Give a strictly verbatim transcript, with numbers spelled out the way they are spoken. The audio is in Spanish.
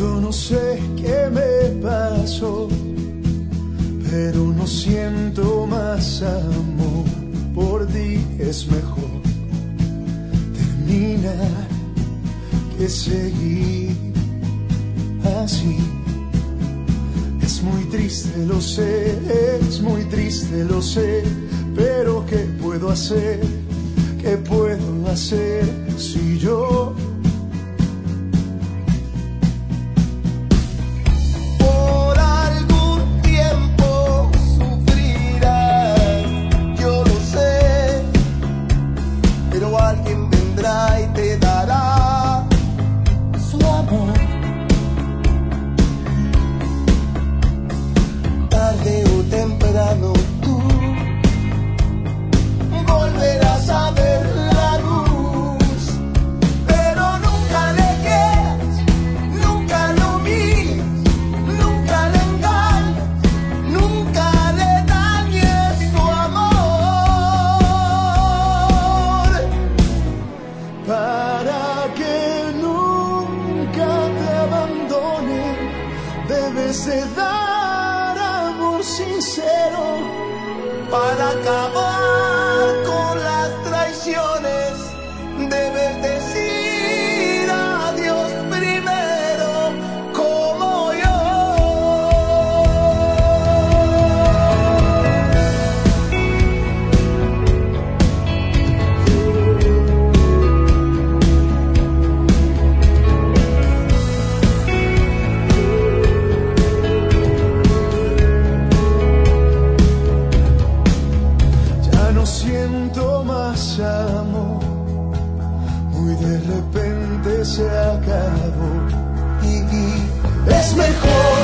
Yo no sé qué me pasó, pero no siento más amor por ti. Es mejor terminar que seguir así. Es muy triste, lo sé, es muy triste, lo sé, pero ¿qué puedo hacer? ¿Qué puedo hacer si yo por algún tiempo sufrirás? Yo lo sé, pero alguien vendrá y te dará su amor. Tarde o temprano tú volverás a ver la luz, pero nunca le quieras, nunca lo mires, nunca le engañes, nunca le dañes su amor. Para que nunca te abandone, debes de dar amor sincero. Para acabar con las traiciones, debes decir adiós primero, como yo. Ya no siento más amor, muy de repente se acabó. Y Es mejor